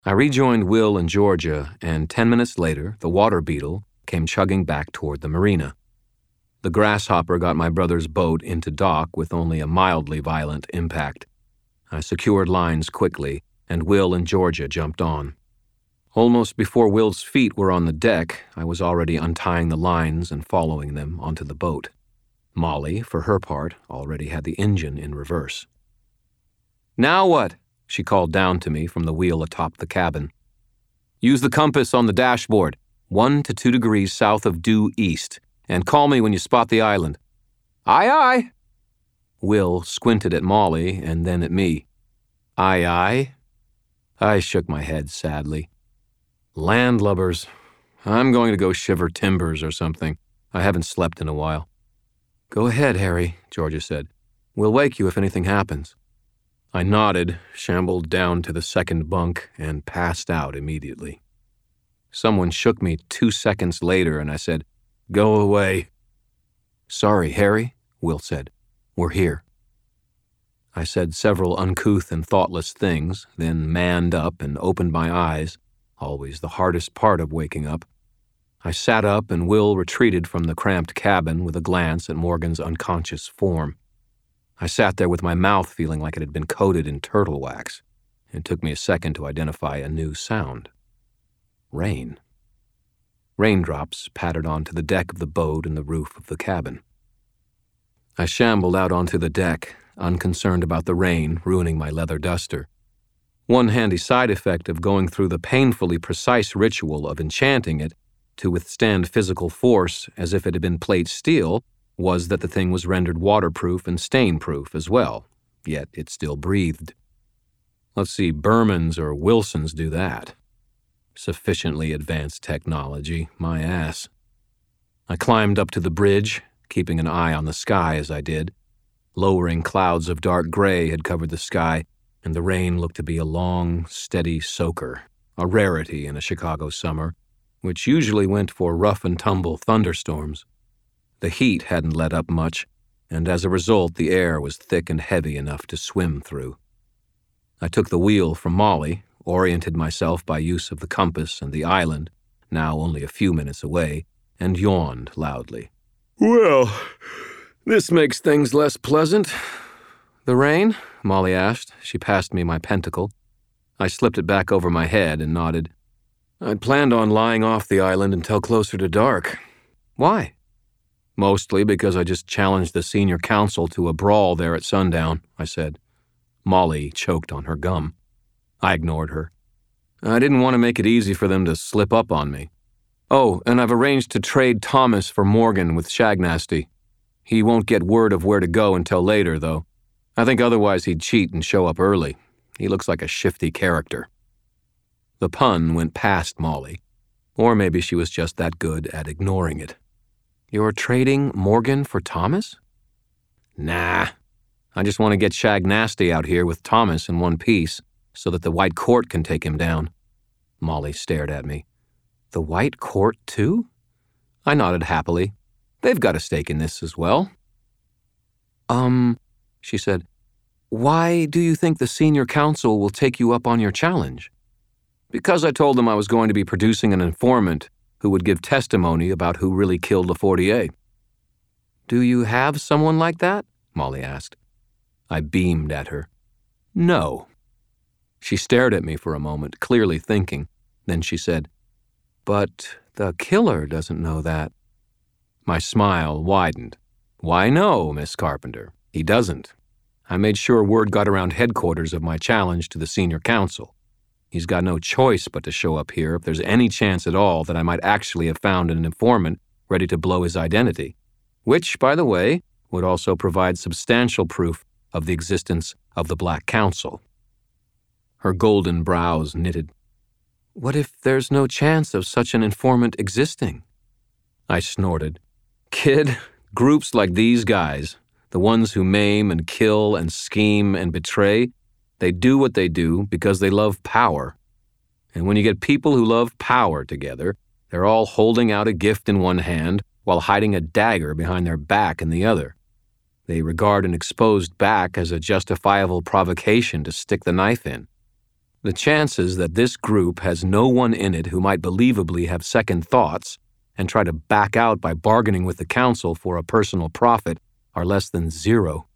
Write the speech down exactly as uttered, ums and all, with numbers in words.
I rejoined Will and Georgia, and ten minutes later, the water beetle came chugging back toward the marina. The grasshopper got my brother's boat into dock with only a mildly violent impact. I secured lines quickly, and Will and Georgia jumped on. Almost before Will's feet were on the deck, I was already untying the lines and following them onto the boat. Molly, for her part, already had the engine in reverse. "Now what?" she called down to me from the wheel atop the cabin. "Use the compass on the dashboard, one to two degrees south of due east, and call me when you spot the island." "Aye, aye." Will squinted at Molly and then at me. "Aye, aye?" I shook my head sadly. Landlubbers. I'm going to go shiver timbers or something. I haven't slept in a while. "Go ahead, Harry," Georgia said. "We'll wake you if anything happens." I nodded, shambled down to the second bunk, and passed out immediately. Someone shook me two seconds later, and I said, "Go away." "Sorry, Harry," Will said. "We're here." I said several uncouth and thoughtless things, then manned up and opened my eyes, always the hardest part of waking up. I sat up, and Will retreated from the cramped cabin with a glance at Morgan's unconscious form. I sat there with my mouth feeling like it had been coated in turtle wax. It took me a second to identify a new sound. Rain. Raindrops pattered onto the deck of the boat and the roof of the cabin. I shambled out onto the deck, unconcerned about the rain ruining my leather duster. One handy side effect of going through the painfully precise ritual of enchanting it to withstand physical force as if it had been plate steel was that the thing was rendered waterproof and stain-proof as well, yet it still breathed. Let's see Berman's or Wilson's do that. Sufficiently advanced technology, my ass. I climbed up to the bridge, keeping an eye on the sky as I did. Lowering clouds of dark gray had covered the sky, and the rain looked to be a long, steady soaker, a rarity in a Chicago summer, which usually went for rough-and-tumble thunderstorms. The heat hadn't let up much, and as a result the air was thick and heavy enough to swim through. I took the wheel from Molly, oriented myself by use of the compass and the island, now only a few minutes away, and yawned loudly. "Well, this makes things less pleasant." "The rain?" Molly asked. She passed me my pentacle. I slipped it back over my head and nodded. "I'd planned on lying off the island until closer to dark." "Why?" "Mostly because I just challenged the senior council to a brawl there at sundown," I said. Molly choked on her gum. I ignored her. "I didn't want to make it easy for them to slip up on me. Oh, and I've arranged to trade Thomas for Morgan with Shagnasty. He won't get word of where to go until later, though. I think otherwise he'd cheat and show up early. He looks like a shifty character." The pun went past Molly, or maybe she was just that good at ignoring it. "You're trading Morgan for Thomas?" "Nah. I just want to get Shagnasty out here with Thomas in one piece so that the White Court can take him down." Molly stared at me. "The White Court, too?" I nodded happily. "They've got a stake in this as well." Um, she said, "Why do you think the senior council will take you up on your challenge?" "Because I told them I was going to be producing an informant who would give testimony about who really killed LaFortier." "Do you have someone like that?" Molly asked. I beamed at her. "No." She stared at me for a moment, clearly thinking. Then she said, "But the killer doesn't know that." My smile widened. "Why no, Miss Carpenter? He doesn't. I made sure word got around headquarters of my challenge to the senior council. He's got no choice but to show up here if there's any chance at all that I might actually have found an informant ready to blow his identity, which, by the way, would also provide substantial proof of the existence of the Black Council." Her golden brows knitted. "What if there's no chance of such an informant existing?" I snorted. "Kid, groups like these guys, the ones who maim and kill and scheme and betray, they do what they do because they love power. And when you get people who love power together, they're all holding out a gift in one hand while hiding a dagger behind their back in the other. They regard an exposed back as a justifiable provocation to stick the knife in. The chances that this group has no one in it who might believably have second thoughts and try to back out by bargaining with the council for a personal profit are less than zero.